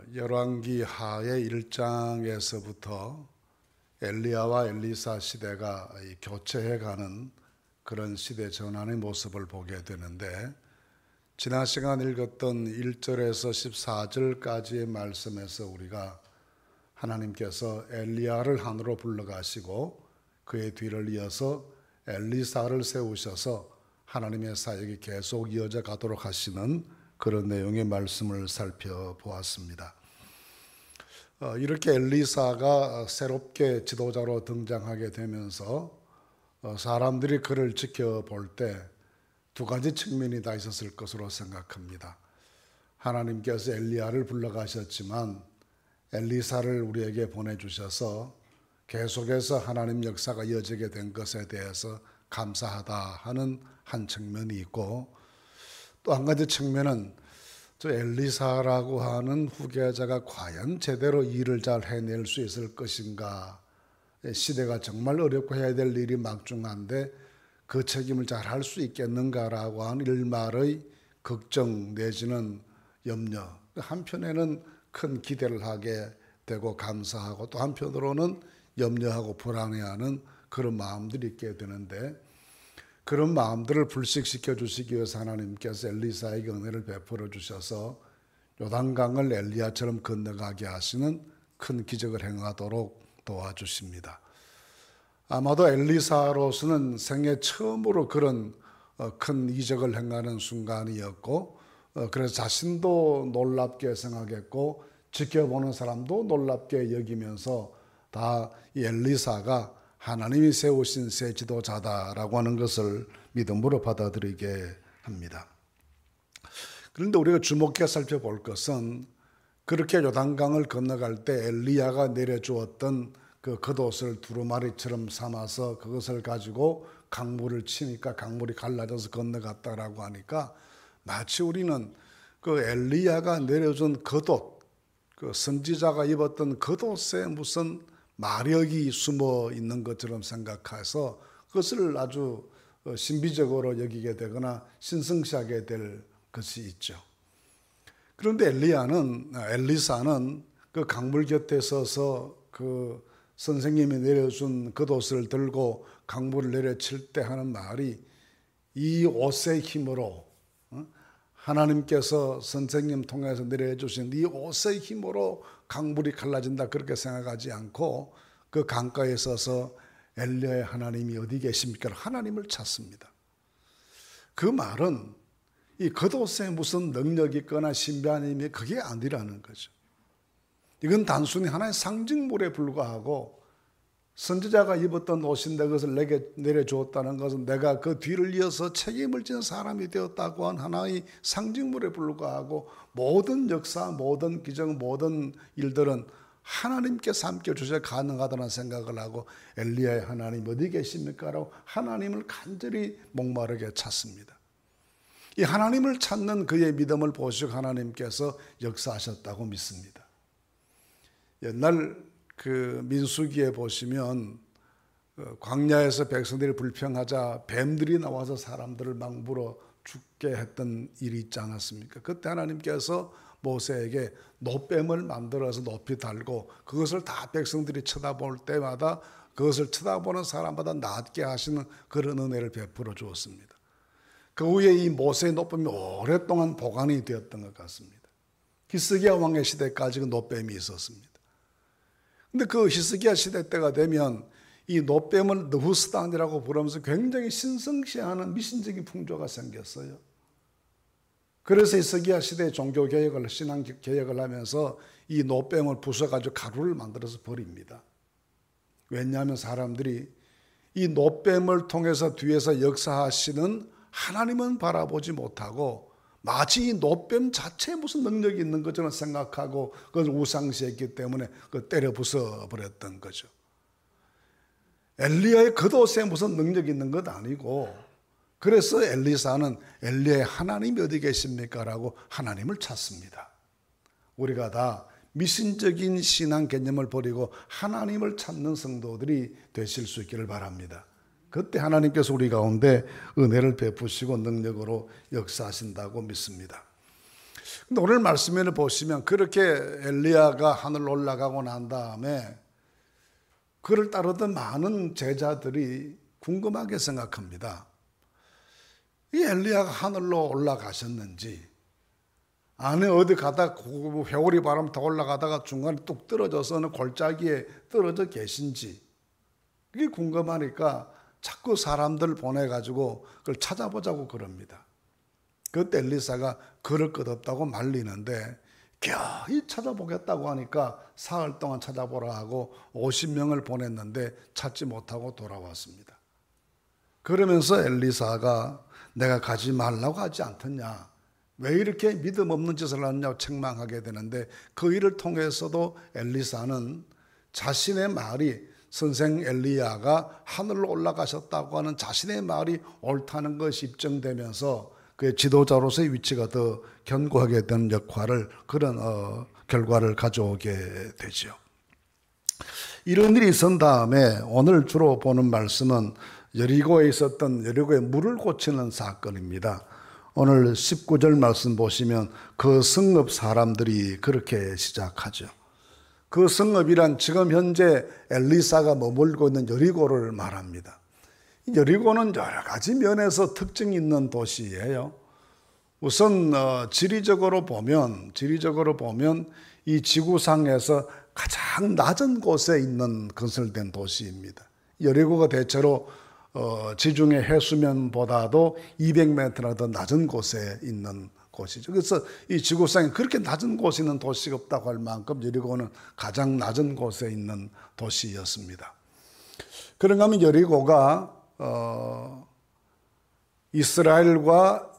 열왕기 하의 1장에서부터 엘리야와 엘리사 시대가 교체해가는 그런 시대 전환의 모습을 보게 되는데, 지난 시간 읽었던 1절에서 14절까지의 말씀에서 우리가 하나님께서 엘리야를 하늘로 불러가시고 그의 뒤를 이어서 엘리사를 세우셔서 하나님의 사역이 계속 이어져 가도록 하시는 그런 내용의 말씀을 살펴보았습니다. 이렇게 엘리사가 새롭게 지도자로 등장하게 되면서 사람들이 그를 지켜볼 때 두 가지 측면이 다 있었을 것으로 생각합니다. 하나님께서 엘리야를 불러가셨지만 엘리사를 우리에게 보내주셔서 계속해서 하나님 역사가 이어지게 된 것에 대해서 감사하다 하는 한 측면이 있고, 또 한 가지 측면은 저 엘리사라고 하는 후계자가 과연 제대로 일을 잘 해낼 수 있을 것인가, 시대가 정말 어렵고 해야 될 일이 막중한데 그 책임을 잘 할 수 있겠는가라고 하는 일말의 걱정 내지는 염려, 한편에는 큰 기대를 하게 되고 감사하고, 또 한편으로는 염려하고 불안해하는 그런 마음들이 있게 되는데, 그런 마음들을 불식시켜 주시기 위해서 하나님께서 엘리사에게 은혜를 베풀어 주셔서 요단강을 엘리야처럼 건너가게 하시는 큰 기적을 행하도록 도와주십니다. 아마도 엘리사로서는 생애 처음으로 그런 큰 이적을 행하는 순간이었고, 그래서 자신도 놀랍게 생각했고 지켜보는 사람도 놀랍게 여기면서 다 이 엘리사가 하나님이 세우신 새 지도자다라고 하는 것을 믿음으로 받아들이게 합니다. 그런데 우리가 주목해 살펴볼 것은, 그렇게 요단강을 건너갈 때 엘리야가 내려주었던 그 겉옷을 두루마리처럼 삼아서 그것을 가지고 강물을 치니까 강물이 갈라져서 건너갔다라고 하니까, 마치 우리는 그 엘리야가 내려준 겉옷, 그 선지자가 입었던 겉옷에 무슨 마력이 숨어 있는 것처럼 생각해서 그것을 아주 신비적으로 여기게 되거나 신성시하게 될 것이 있죠. 그런데 엘리사는 그 강물 곁에 서서 그 선생님이 내려준 겉옷을 들고 강물을 내려칠 때 하는 말이, 이 옷의 힘으로, 하나님께서 선생님 통해서 내려주신 이 옷의 힘으로 강물이 갈라진다, 그렇게 생각하지 않고 그 강가에 서서 엘리야의 하나님이 어디 계십니까? 하나님을 찾습니다. 그 말은 이 겉옷에 무슨 능력이 있거나 신비한 힘이, 그게 아니라는 거죠. 이건 단순히 하나의 상징물에 불과하고, 선지자가 입었던 옷인데 그것을 내게 내려주었다는 것은 내가 그 뒤를 이어서 책임을 지는 사람이 되었다고 한 하나의 상징물에 불과하고, 모든 역사, 모든 기적, 모든 일들은 하나님께서 함께 주셔야 가능하다는 생각을 하고, 엘리야의 하나님 어디 계십니까? 라고 하나님을 간절히 목마르게 찾습니다. 이 하나님을 찾는 그의 믿음을 보시고 하나님께서 역사하셨다고 믿습니다. 옛날 그 민수기에 보시면 광야에서 백성들이 불평하자 뱀들이 나와서 사람들을 막 물어 죽게 했던 일이 있지 않았습니까? 그때 하나님께서 모세에게 놋뱀을 만들어서 높이 달고 그것을 다 백성들이 쳐다볼 때마다 그것을 쳐다보는 사람마다 낫게 하시는 그런 은혜를 베풀어 주었습니다. 그 후에 이 모세의 놋뱀이 오랫동안 보관이 되었던 것 같습니다. 히스기야 왕의 시대까지 그 놋뱀이 있었습니다. 근데 그 히스기야 시대 때가 되면 이 놋뱀을 느후스단이라고 부르면서 굉장히 신성시하는 미신적인 풍조가 생겼어요. 그래서 히스기야 시대의 종교개혁을, 신앙개혁을 하면서 이 놋뱀을 부숴가지고 가루를 만들어서 버립니다. 왜냐하면 사람들이 이 놋뱀을 통해서 뒤에서 역사하시는 하나님은 바라보지 못하고 마치 이 놋뱀 자체에 무슨 능력이 있는 것처럼 생각하고 그걸 우상시했기 때문에 그걸 때려 부숴버렸던 거죠. 엘리야의 겉옷에 무슨 능력이 있는 것 아니고, 그래서 엘리사는 엘리야의 하나님이 어디 계십니까? 라고 하나님을 찾습니다. 우리가 다 미신적인 신앙 개념을 버리고 하나님을 찾는 성도들이 되실 수 있기를 바랍니다. 그때 하나님께서 우리 가운데 은혜를 베푸시고 능력으로 역사하신다고 믿습니다. 근데 오늘 말씀을 보시면 그렇게 엘리야가 하늘로 올라가고 난 다음에 그를 따르던 많은 제자들이 궁금하게 생각합니다. 이 엘리야가 하늘로 올라가셨는지, 안에 어디 가다 회오리 바람 타 올라가다가 중간에 뚝 떨어져서 어느 골짜기에 떨어져 계신지, 그게 궁금하니까 자꾸 사람들 보내가지고 그걸 찾아보자고 그럽니다. 그때 엘리사가 그럴 것 없다고 말리는데 겨이 찾아보겠다고 하니까 사흘 동안 찾아보라 하고 50명을 보냈는데 찾지 못하고 돌아왔습니다. 그러면서 엘리사가 내가 가지 말라고 하지 않더냐, 왜 이렇게 믿음 없는 짓을 하느냐고 책망하게 되는데, 그 일을 통해서도 엘리사는 자신의 말이, 선생 엘리야가 하늘로 올라가셨다고 하는 자신의 말이 옳다는 것이 입증되면서 그의 지도자로서의 위치가 더 견고하게 되는 역할을, 그런 결과를 가져오게 되죠. 이런 일이 있은 다음에 오늘 주로 보는 말씀은 여리고에 있었던, 여리고의 물을 고치는 사건입니다. 오늘 19절 말씀 보시면 그 성읍 사람들이 그렇게 시작하죠. 그 성읍이란 지금 현재 엘리사가 머물고 있는 여리고를 말합니다. 여리고는 여러 가지 면에서 특징이 있는 도시예요. 우선 지리적으로 보면 이 지구상에서 가장 낮은 곳에 있는 건설된 도시입니다. 여리고가 대체로 지중해 해수면보다도 200m나 더 낮은 곳에 있는 곳이죠. 그래서 이 지구상에 그렇게 낮은 곳에 있는 도시가 없다고 할 만큼 여리고는 가장 낮은 곳에 있는 도시였습니다. 그런가 하면 여리고가 이스라엘과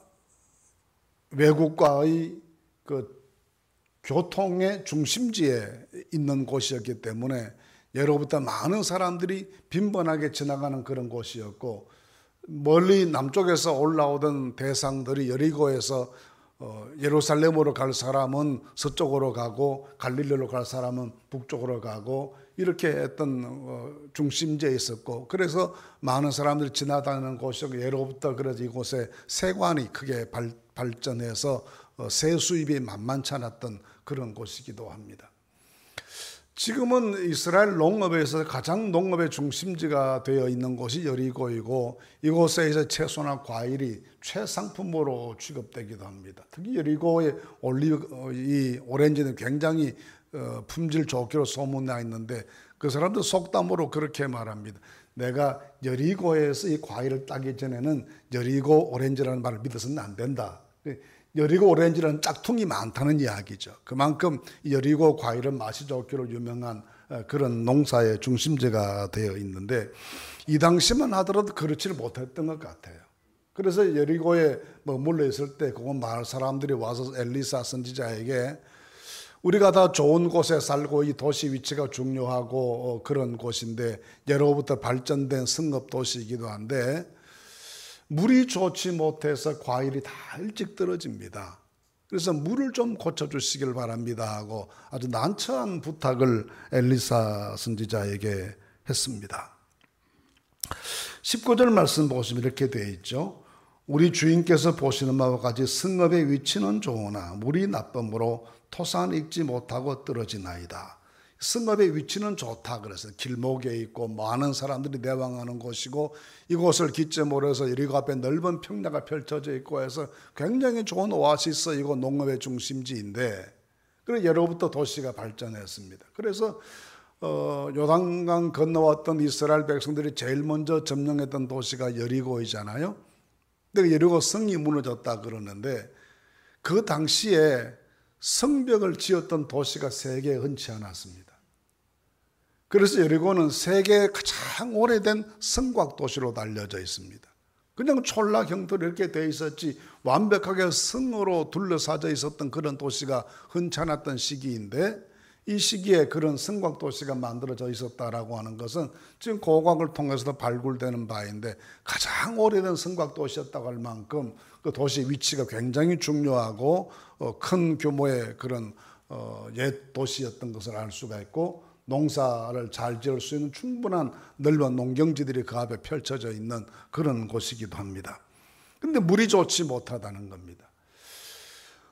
외국과의 그 교통의 중심지에 있는 곳이었기 때문에 예로부터 많은 사람들이 빈번하게 지나가는 그런 곳이었고, 멀리 남쪽에서 올라오던 대상들이 여리고에서 예루살렘으로 갈 사람은 서쪽으로 가고, 갈릴리로 갈 사람은 북쪽으로 가고, 이렇게 했던 중심지에 있었고, 그래서 많은 사람들이 지나다니는 곳이었고, 예로부터 그래서 이곳에 세관이 크게 발전해서 세 수입이 만만치 않았던 그런 곳이기도 합니다. 지금은 이스라엘 농업에서 가장 농업의 중심지가 되어 있는 곳이 여리고이고, 이곳에 이제 채소나 과일이 최상품으로 취급되기도 합니다. 특히 여리고의 이 오렌지는 굉장히 품질 좋기로 소문나 있는데, 그 사람들 속담으로 그렇게 말합니다. 내가 여리고에서 이 과일을 따기 전에는 여리고 오렌지라는 말을 믿어서는 안 된다. 여리고 오렌지는 짝퉁이 많다는 이야기죠. 그만큼 여리고 과일은 맛이 좋기로 유명한 그런 농사의 중심지가 되어 있는데, 이 당시만 하더라도 그렇지를 못했던 것 같아요. 그래서 여리고에 머물러 있을 때 그곳 마을 사람들이 와서 엘리사 선지자에게 우리가 다 좋은 곳에 살고 이 도시 위치가 중요하고 그런 곳인데, 예로부터 발전된 성읍 도시이기도 한데 물이 좋지 못해서 과일이 다 일찍 떨어집니다. 그래서 물을 좀 고쳐주시길 바랍니다 하고 아주 난처한 부탁을 엘리사 선지자에게 했습니다. 19절 말씀 보시면 이렇게 되어 있죠. 우리 주인께서 보시는 바와 같이 성읍의 위치는 좋으나 물이 나쁨으로 토산 익지 못하고 떨어지나이다. 성읍의 위치는 좋다. 그래서 길목에 있고 많은 사람들이 내방하는 곳이고, 이곳을 기점으로 해서 여리고 앞에 넓은 평야가 펼쳐져 있고 해서 굉장히 좋은 오아시스이고 농업의 중심지인데, 그래서 예로부터 도시가 발전했습니다. 그래서 요단강 건너왔던 이스라엘 백성들이 제일 먼저 점령했던 도시가 여리고이잖아요. 근데 여리고 성이 무너졌다 그러는데, 그 당시에 성벽을 지었던 도시가 세계에 흔치 않았습니다. 그래서 여리고는 세계의 가장 오래된 성곽 도시로 알려져 있습니다. 그냥 촌락형태로 이렇게 돼 있었지 완벽하게 성으로 둘러싸져 있었던 그런 도시가 흔치 않았던 시기인데, 이 시기에 그런 성곽 도시가 만들어져 있었다라고 하는 것은 지금 고고학을 통해서도 발굴되는 바인데, 가장 오래된 성곽 도시였다고 할 만큼 그 도시 위치가 굉장히 중요하고 큰 규모의 그런 옛 도시였던 것을 알 수가 있고, 농사를 잘 지을 수 있는 충분한 넓은 농경지들이 그 앞에 펼쳐져 있는 그런 곳이기도 합니다. 근데 물이 좋지 못하다는 겁니다.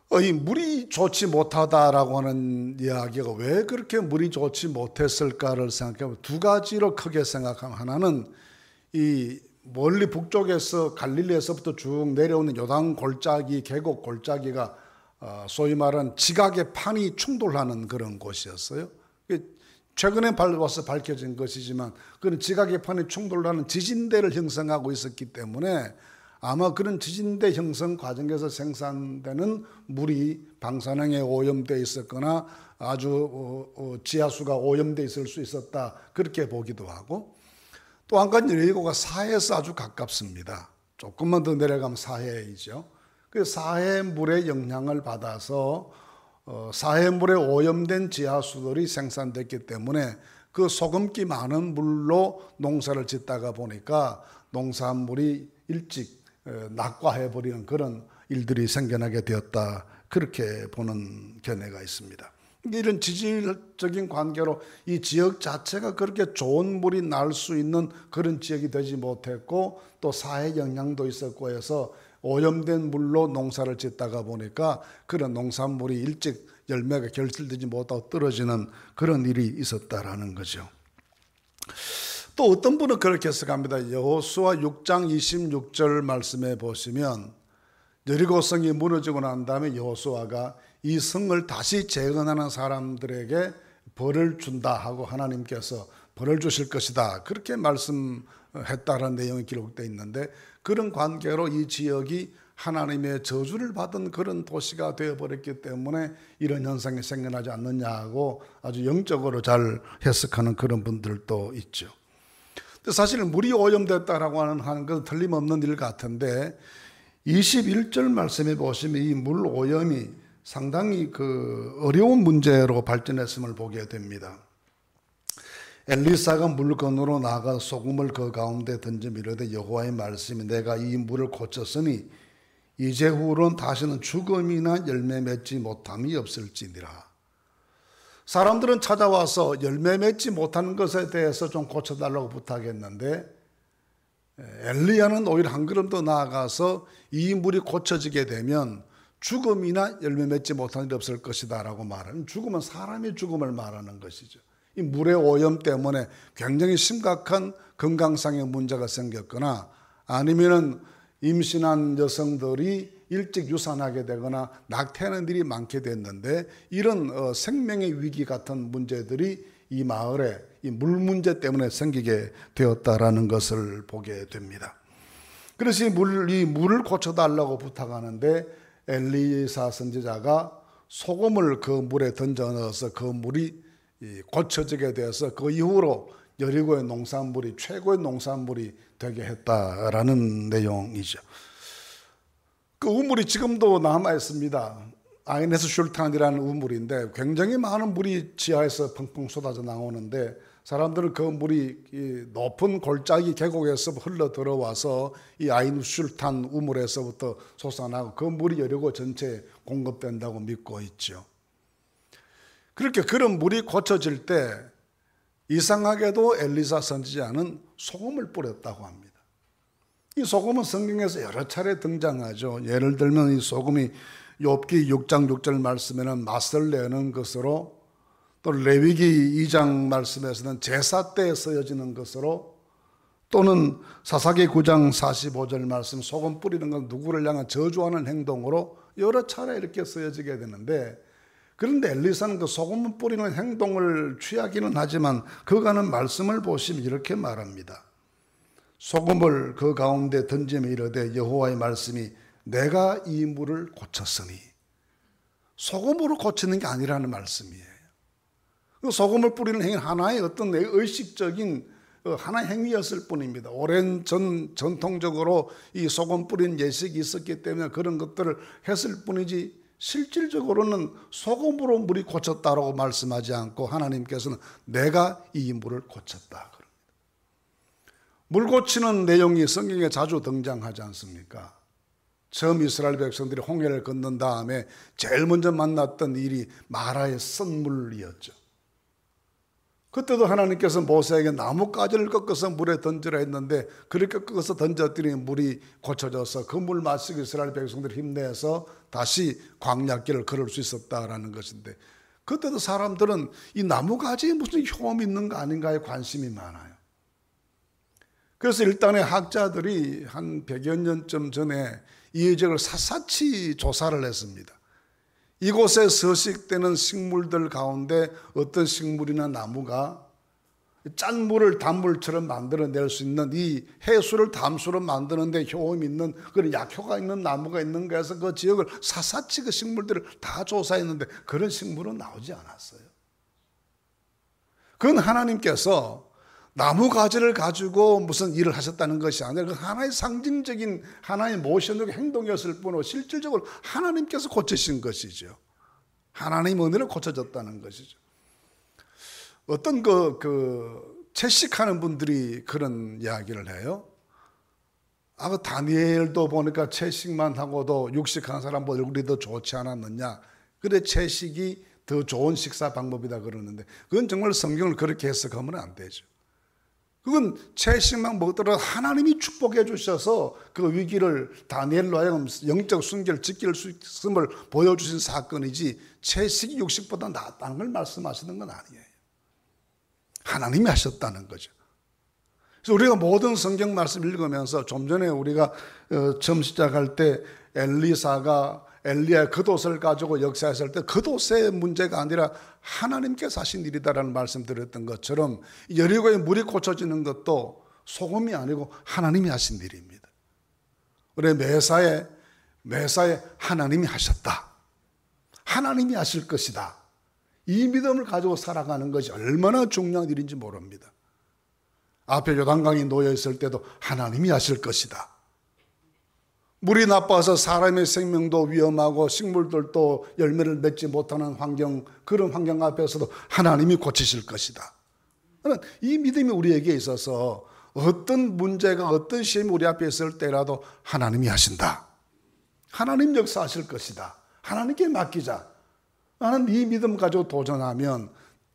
이 물이 좋지 못하다라고 하는 이야기가 왜 그렇게 물이 좋지 못했을까를 생각해보면 두 가지로 크게 생각하면, 하나는 이 멀리 북쪽에서 갈릴리에서부터 쭉 내려오는 요단 골짜기, 계곡 골짜기가 소위 말하는 지각의 판이 충돌하는 그런 곳이었어요. 최근에 와서 밝혀진 것이지만 그런 지각의 판이 충돌하는 지진대를 형성하고 있었기 때문에 아마 그런 지진대 형성 과정에서 생산되는 물이 방사능에 오염되어 있었거나 아주 지하수가 오염되어 있을 수 있었다, 그렇게 보기도 하고, 또 한 가지 여리고가 사해에서 아주 가깝습니다. 조금만 더 내려가면 사해이죠. 그 사해물의 영향을 받아서 사해물에 오염된 지하수들이 생산됐기 때문에 그 소금기 많은 물로 농사를 짓다가 보니까 농산물이 일찍 낙과해버리는 그런 일들이 생겨나게 되었다, 그렇게 보는 견해가 있습니다. 이런 지질적인 관계로 이 지역 자체가 그렇게 좋은 물이 날 수 있는 그런 지역이 되지 못했고, 또 사해 영향도 있었고 해서 오염된 물로 농사를 짓다가 보니까 그런 농산물이 일찍 열매가 결실되지 못하고 떨어지는 그런 일이 있었다라는 거죠. 또 어떤 분은 그렇게 해석합니다. 여호수아 6장 26절 말씀에 보시면 여리고 성이 무너지고 난 다음에 여호수아가 이 성을 다시 재건하는 사람들에게 벌을 준다 하고 하나님께서 벌을 주실 것이다, 그렇게 말씀했다라는 내용이 기록되어 있는데, 그런 관계로 이 지역이 하나님의 저주를 받은 그런 도시가 되어버렸기 때문에 이런 현상이 생겨나지 않느냐 하고 아주 영적으로 잘 해석하는 그런 분들도 있죠. 사실 물이 오염됐다라고 하는 것은 틀림없는 일 같은데, 21절 말씀에 보시면 이 물 오염이 상당히 어려운 문제로 발전했음을 보게 됩니다. 엘리사가 물건으로 나가 소금을 그 가운데 던지며 이르되 여호와의 말씀이 내가 이 물을 고쳤으니 이제후로는 다시는 죽음이나 열매 맺지 못함이 없을지니라. 사람들은 찾아와서 열매 맺지 못하는 것에 대해서 좀 고쳐달라고 부탁했는데, 엘리야는 오히려 한 걸음 더 나아가서 이 물이 고쳐지게 되면 죽음이나 열매 맺지 못하는 일이 없을 것이다 라고 말하는, 죽음은 사람의 죽음을 말하는 것이죠. 이 물의 오염 때문에 굉장히 심각한 건강상의 문제가 생겼거나, 아니면은 임신한 여성들이 일찍 유산하게 되거나 낙태하는 일이 많게 됐는데, 이런 생명의 위기 같은 문제들이 이 마을에 이 물 문제 때문에 생기게 되었다라는 것을 보게 됩니다. 그래서 이 물을 고쳐달라고 부탁하는데 엘리사 선지자가 소금을 그 물에 던져 넣어서 그 물이 고쳐지게 되어서 그 이후로 여리고의 농산물이 최고의 농산물이 되게 했다라는 내용이죠. 그 우물이 지금도 남아 있습니다. 아이네스 슐탄이라는 우물인데 굉장히 많은 물이 지하에서 펑펑 쏟아져 나오는데, 사람들은 그 물이 높은 골짜기 계곡에서 흘러 들어와서 이 아이네스 슐탄 우물에서부터 솟아나고 그 물이 여리고 전체에 공급된다고 믿고 있죠. 그렇게 그런 물이 고쳐질 때 이상하게도 엘리사 선지자는 소금을 뿌렸다고 합니다. 이 소금은 성경에서 여러 차례 등장하죠. 예를 들면 이 소금이 욥기 6장 6절 말씀에는 맛을 내는 것으로, 또 레위기 2장 말씀에서는 제사 때 쓰여지는 것으로, 또는 사사기 9장 45절 말씀 소금 뿌리는 건 누구를 향한 저주하는 행동으로 여러 차례 이렇게 쓰여지게 되는데, 그런데 엘리사는 그 소금 뿌리는 행동을 취하기는 하지만 그가는 말씀을 보시면 이렇게 말합니다. 소금을 그 가운데 던지며 이르되 여호와의 말씀이 내가 이 물을 고쳤으니, 소금으로 고치는 게 아니라는 말씀이에요. 소금을 뿌리는 행위는 하나의 어떤 의식적인 하나의 행위였을 뿐입니다. 오랜 전통적으로 이 소금 뿌리는 예식이 있었기 때문에 그런 것들을 했을 뿐이지, 실질적으로는 소금으로 물이 고쳤다라고 말씀하지 않고 하나님께서는 내가 이 물을 고쳤다 그럽니다. 물 고치는 내용이 성경에 자주 등장하지 않습니까? 처음 이스라엘 백성들이 홍해를 건넌 다음에 제일 먼저 만났던 일이 마라의 썬물이었죠. 그때도 하나님께서 모세에게 나뭇가지를 꺾어서 물에 던지라 했는데 그렇게 꺾어서 던졌더니 물이 고쳐져서 그 물 마시고 이스라엘 백성들이 힘내서 다시 광야길을 걸을 수 있었다라는 것인데, 그때도 사람들은 이 나뭇가지에 무슨 효험이 있는 거 아닌가에 관심이 많아요. 그래서 일단의 학자들이 한 100여 년쯤 전에 이 지역을 샅샅이 조사를 했습니다. 이곳에 서식되는 식물들 가운데 어떤 식물이나 나무가 짠 물을 단물처럼 만들어낼 수 있는, 이 해수를 담수로 만드는 데 효험이 있는 그런 약효가 있는 나무가 있는가 해서 그 지역을 샅샅이 그 식물들을 다 조사했는데 그런 식물은 나오지 않았어요. 그건 하나님께서 나무 가지를 가지고 무슨 일을 하셨다는 것이 아니라 그 하나의 상징적인 하나의 모션적 행동이었을 뿐이고 실질적으로 하나님께서 고치신 것이죠. 하나님 은혜로 고쳐졌다는 것이죠. 어떤 채식하는 분들이 그런 이야기를 해요. 그 다니엘도 보니까 채식만 하고도 육식하는 사람보다 얼굴이 더 좋지 않았느냐. 그래 채식이 더 좋은 식사 방법이다 그러는데 그건 정말 성경을 그렇게 해석하면 안 되죠. 그건 채식만 먹더라도 하나님이 축복해 주셔서 그 위기를 다니엘로 하여금 영적 순결을 지킬 수 있음을 보여주신 사건이지 채식이 육식보다 낫다는 걸 말씀하시는 건 아니에요. 하나님이 하셨다는 거죠. 그래서 우리가 모든 성경 말씀 읽으면서 좀 전에 우리가 처음 시작할 때 엘리사가 엘리야의 겉옷을 가지고 역사했을 때 겉옷의 문제가 아니라 하나님께서 하신 일이다라는 말씀 드렸던 것처럼 여리고의 물이 고쳐지는 것도 소금이 아니고 하나님이 하신 일입니다. 우리 매사에 하나님이 하셨다. 하나님이 하실 것이다. 이 믿음을 가지고 살아가는 것이 얼마나 중요한 일인지 모릅니다. 앞에 요단강이 놓여 있을 때도 하나님이 하실 것이다. 물이 나빠서 사람의 생명도 위험하고 식물들도 열매를 맺지 못하는 환경, 그런 환경 앞에서도 하나님이 고치실 것이다. 이 믿음이 우리에게 있어서 어떤 문제가 어떤 시험이 우리 앞에 있을 때라도 하나님이 하신다. 하나님 역사하실 것이다. 하나님께 맡기자. 나는 이 믿음 가지고 도전하면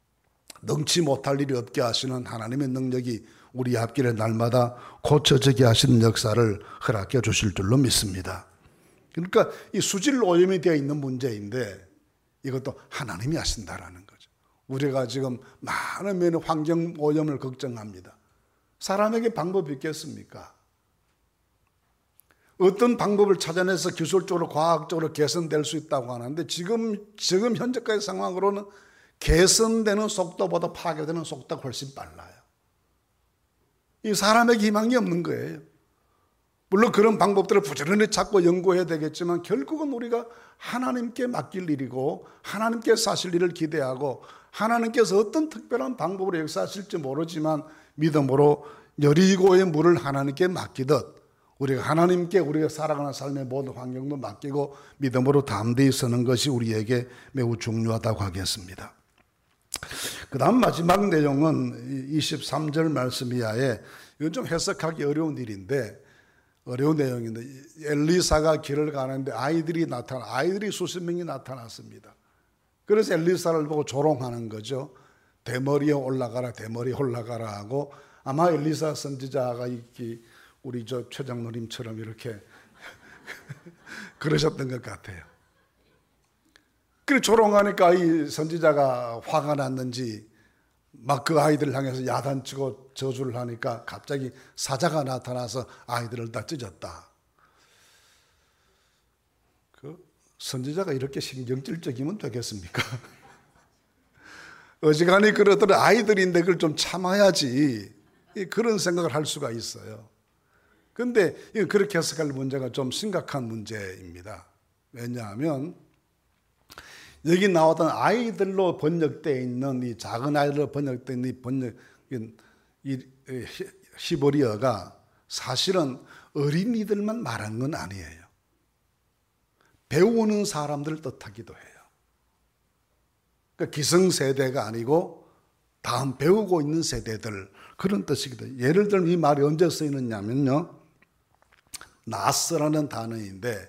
능치 못할 일이 없게 하시는 하나님의 능력이 우리 앞길에 날마다 고쳐지게 하시는 역사를 허락해 주실 줄로 믿습니다. 그러니까 이 수질 오염이 되어 있는 문제인데 이것도 하나님이 하신다라는 거죠. 우리가 지금 많은 면의 환경 오염을 걱정합니다. 사람에게 방법이 있겠습니까? 어떤 방법을 찾아내서 기술적으로 과학적으로 개선될 수 있다고 하는데 지금 현재까지 상황으로는 개선되는 속도보다 파괴되는 속도가 훨씬 빨라요. 이 사람에게 희망이 없는 거예요. 물론 그런 방법들을 부지런히 찾고 연구해야 되겠지만 결국은 우리가 하나님께 맡길 일이고 하나님께서 하실 일을 기대하고 하나님께서 어떤 특별한 방법으로 역사하실지 모르지만 믿음으로 여리고의 물을 하나님께 맡기듯 우리가 하나님께 우리가 살아가는 삶의 모든 환경도 맡기고 믿음으로 담대히 서는 것이 우리에게 매우 중요하다고 하겠습니다. 그 다음 마지막 내용은 23절 말씀 이하에 이건 좀 해석하기 어려운 일인데 어려운 내용인데 엘리사가 길을 가는데 아이들이 수십 명이 나타났습니다. 그래서 엘리사를 보고 조롱하는 거죠. 대머리에 올라가라 하고 아마 엘리사 선지자가 우리 최장로님처럼 이렇게 그러셨던 것 같아요. 그래 조롱하니까 이 선지자가 화가 났는지 막 그 아이들을 향해서 야단치고 저주를 하니까 갑자기 사자가 나타나서 아이들을 다 찢었다. 그 선지자가 이렇게 신경질적이면 되겠습니까? 어지간히 그러더라도 아이들인데 그걸 좀 참아야지 그런 생각을 할 수가 있어요. 그런데 그렇게 해석할 문제가 좀 심각한 문제입니다. 왜냐하면 여기 나왔던 아이들로 번역되어 있는 이 작은 아이들로 번역되어 있는 이 히브리어가 사실은 어린이들만 말한 건 아니에요. 배우는 사람들을 뜻하기도 해요. 그러니까 기성세대가 아니고 다음 배우고 있는 세대들 그런 뜻이기도 해요. 예를 들면 이 말이 언제 쓰이느냐면요. 나스라는 단어인데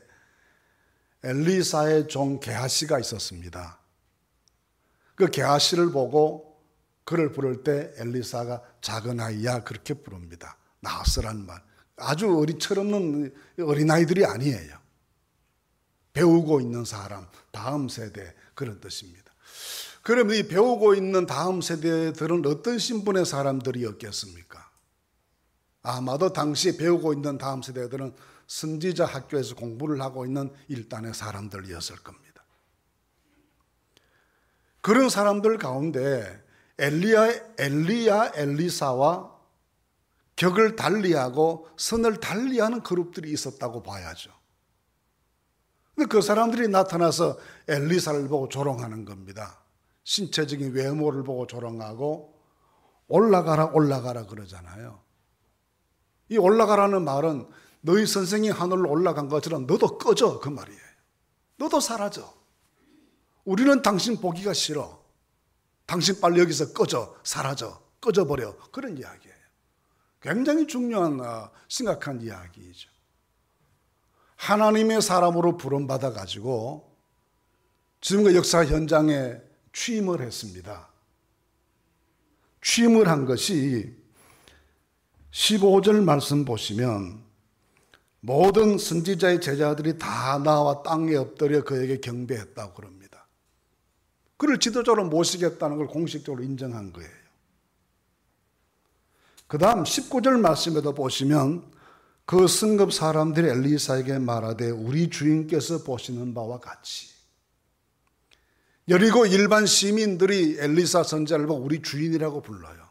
엘리사의 종 게하시가 있었습니다. 그 게하시를 보고 그를 부를 때 엘리사가 작은 아이야 그렇게 부릅니다. 나스란 말. 아주 철없는 어린아이들이 아니에요. 배우고 있는 사람, 다음 세대 그런 뜻입니다. 그럼 이 배우고 있는 다음 세대들은 어떤 신분의 사람들이었겠습니까? 아마도 당시 배우고 있는 다음 세대들은 선지자 학교에서 공부를 하고 있는 일단의 사람들이었을 겁니다. 그런 사람들 가운데 엘리사와 격을 달리하고 선을 달리하는 그룹들이 있었다고 봐야죠. 근데 그 사람들이 나타나서 엘리사를 보고 조롱하는 겁니다. 신체적인 외모를 보고 조롱하고 올라가라 그러잖아요. 이 올라가라는 말은 너희 선생이 하늘로 올라간 것처럼 너도 꺼져 그 말이에요. 너도 사라져. 우리는 당신 보기가 싫어. 당신 빨리 여기서 꺼져, 사라져, 꺼져버려. 그런 이야기예요. 굉장히 중요한 심각한 이야기이죠. 하나님의 사람으로 부름받아 가지고 지금의 역사 현장에 취임을 했습니다. 취임을 한 것이 15절 말씀 보시면 모든 선지자의 제자들이 다 나와 땅에 엎드려 그에게 경배했다고 그럽니다. 그를 지도자로 모시겠다는 걸 공식적으로 인정한 거예요. 그 다음 19절 말씀에도 보시면 그 승급 사람들이 엘리사에게 말하되 우리 주인께서 보시는 바와 같이. 여리고 일반 시민들이 엘리사 선지자를 보고 우리 주인이라고 불러요.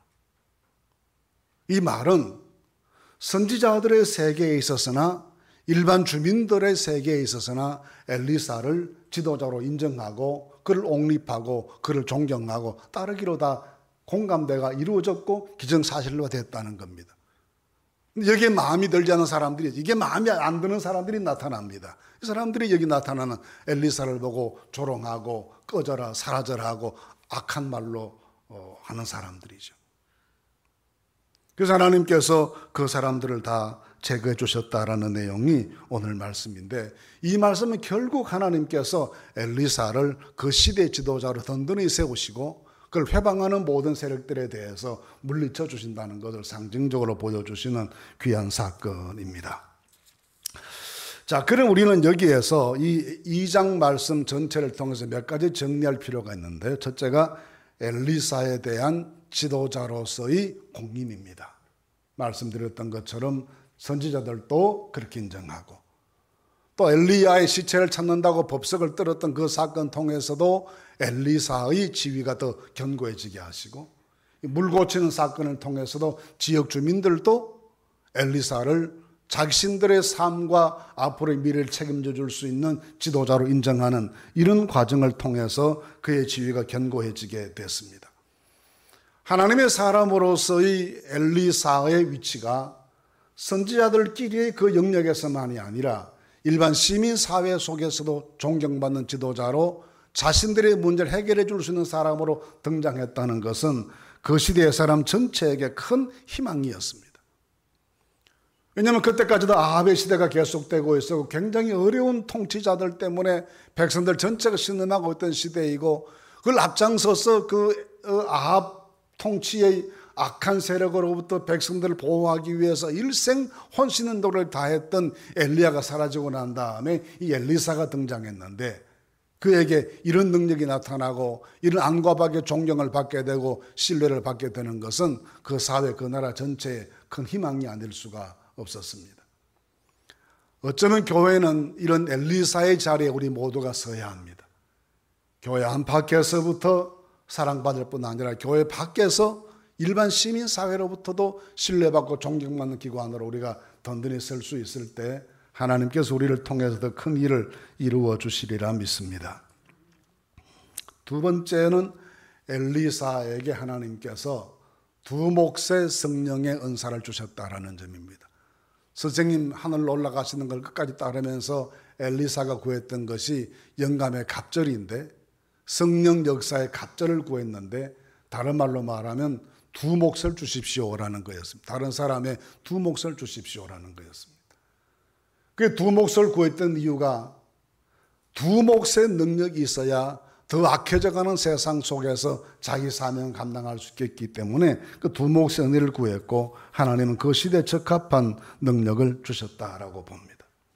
이 말은 선지자들의 세계에 있어서나 일반 주민들의 세계에 있어서나 엘리사를 지도자로 인정하고 그를 옹립하고 그를 존경하고 따르기로 다 공감대가 이루어졌고 기정사실로 됐다는 겁니다. 여기에 마음이 들지 않는 사람들이, 이게 마음이 안 드는 사람들이 나타납니다. 이 사람들이 여기 나타나는 엘리사를 보고 조롱하고 꺼져라 사라져라 하고 악한 말로 하는 사람들이죠. 그래서 하나님께서 그 사람들을 다 제거해 주셨다라는 내용이 오늘 말씀인데, 이 말씀은 결국 하나님께서 엘리사를 그 시대 지도자로 든든히 세우시고 그걸 회방하는 모든 세력들에 대해서 물리쳐 주신다는 것을 상징적으로 보여주시는 귀한 사건입니다. 자, 그럼 우리는 여기에서 이 2장 말씀 전체를 통해서 몇 가지 정리할 필요가 있는데, 첫째가 엘리사에 대한 지도자로서의 공인입니다. 말씀드렸던 것처럼 선지자들도 그렇게 인정하고, 또 엘리야의 시체를 찾는다고 법석을 떨었던 그 사건 통해서도 엘리사의 지위가 더 견고해지게 하시고, 물 고치는 사건을 통해서도 지역 주민들도 엘리사를 자신들의 삶과 앞으로의 미래를 책임져 줄 수 있는 지도자로 인정하는 이런 과정을 통해서 그의 지위가 견고해지게 됐습니다. 하나님의 사람으로서의 엘리사의 위치가 선지자들끼리의 그 영역에서만이 아니라 일반 시민 사회 속에서도 존경받는 지도자로 자신들의 문제를 해결해 줄 수 있는 사람으로 등장했다는 것은 그 시대의 사람 전체에게 큰 희망이었습니다. 왜냐하면 그때까지도 아합의 시대가 계속되고 있었고 굉장히 어려운 통치자들 때문에 백성들 전체가 신음하고 있던 시대이고, 그걸 앞장서서 그 아합 통치의 악한 세력으로부터 백성들을 보호하기 위해서 일생 혼신의 노력을 다했던 엘리야가 사라지고 난 다음에 이 엘리사가 등장했는데, 그에게 이런 능력이 나타나고 이런 안과박의 존경을 받게 되고 신뢰를 받게 되는 것은 그 사회, 그 나라 전체에 큰 희망이 아닐 수가 없었습니다. 어쩌면 교회는 이런 엘리사의 자리에 우리 모두가 서야 합니다. 교회 안팎에서부터 사랑받을 뿐 아니라 교회 밖에서 일반 시민 사회로부터도 신뢰받고 존경받는 기관으로 우리가 든든히 설 수 있을 때 하나님께서 우리를 통해서 더 큰 일을 이루어 주시리라 믿습니다. 두 번째는 엘리사에게 하나님께서 두 몫의 성령의 은사를 주셨다라는 점입니다. 선생님 하늘로 올라가시는 걸 끝까지 따르면서 엘리사가 구했던 것이 영감의 갑절인데, 성령 역사의 갑절을 구했는데, 다른 말로 말하면 두 몫을 주십시오라는 거였습니다. 다른 사람의 두 몫을 주십시오라는 거였습니다. 그 두 몫을 구했던 이유가 두 몫의 능력이 있어야 더 악해져가는 세상 속에서 자기 사명을 감당할 수 있기 때문에 그 두 몫의 은혜를 구했고 하나님은 그 시대에 적합한 능력을 주셨다라고 봅니다.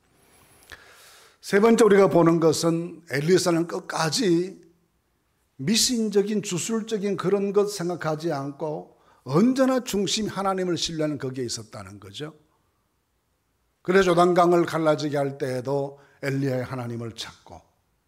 세 번째 우리가 보는 것은 엘리사는 끝까지 미신적인 주술적인 그런 것 생각하지 않고 언제나 중심이 하나님을 신뢰하는 거기에 있었다는 거죠. 그래서 요단강을 갈라지게 할 때에도 엘리야의 하나님을 찾고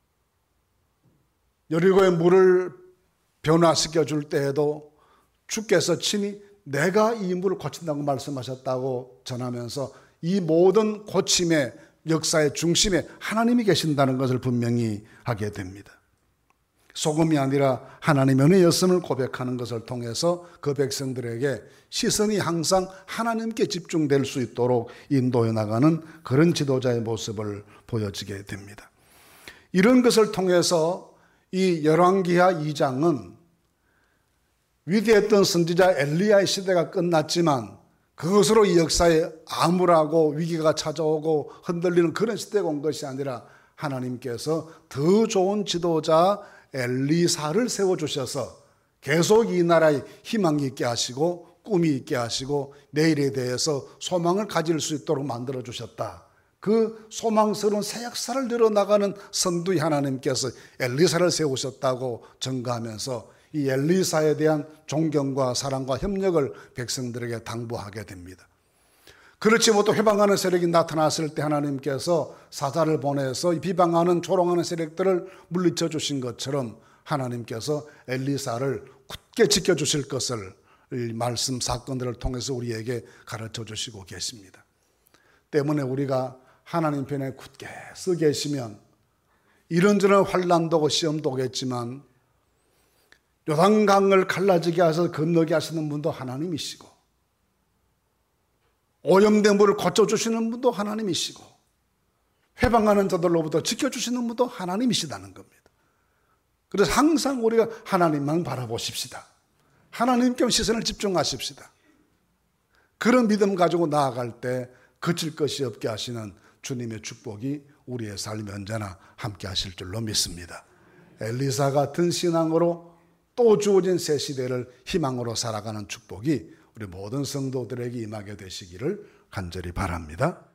여리고의 물을 변화시켜 줄 때에도 주께서 친히 내가 이 물을 고친다고 말씀하셨다고 전하면서 이 모든 고침의 역사의 중심에 하나님이 계신다는 것을 분명히 하게 됩니다. 소금이 아니라 하나님의 은혜였음을 고백하는 것을 통해서 그 백성들에게 시선이 항상 하나님께 집중될 수 있도록 인도해 나가는 그런 지도자의 모습을 보여지게 됩니다. 이런 것을 통해서 이 열왕기하 2장은 위대했던 선지자 엘리야의 시대가 끝났지만 그것으로 이 역사에 암울하고 위기가 찾아오고 흔들리는 그런 시대가 온 것이 아니라 하나님께서 더 좋은 지도자 엘리사를 세워주셔서 계속 이 나라에 희망이 있게 하시고 꿈이 있게 하시고 내일에 대해서 소망을 가질 수 있도록 만들어주셨다. 그 소망스러운 새 역사를 이뤄나가는 선두의 하나님께서 엘리사를 세우셨다고 증거하면서 이 엘리사에 대한 존경과 사랑과 협력을 백성들에게 당부하게 됩니다. 그렇지 못해 회방하는 세력이 나타났을 때 하나님께서 사자를 보내서 비방하는 조롱하는 세력들을 물리쳐 주신 것처럼 하나님께서 엘리사를 굳게 지켜주실 것을 말씀 사건들을 통해서 우리에게 가르쳐 주시고 계십니다. 때문에 우리가 하나님 편에 굳게 서 계시면 이런저런 환난도 오고 시험도 오겠지만 요단강을 갈라지게 하셔서 건너게 하시는 분도 하나님이시고 오염된 물을 고쳐주시는 분도 하나님이시고 회방하는 자들로부터 지켜주시는 분도 하나님이시다는 겁니다. 그래서 항상 우리가 하나님만 바라보십시다. 하나님께 시선을 집중하십시다. 그런 믿음 가지고 나아갈 때 그칠 것이 없게 하시는 주님의 축복이 우리의 삶에 언제나 함께 하실 줄로 믿습니다. 엘리사 같은 신앙으로 또 주어진 새 시대를 희망으로 살아가는 축복이 우리 모든 성도들에게 임하게 되시기를 간절히 바랍니다.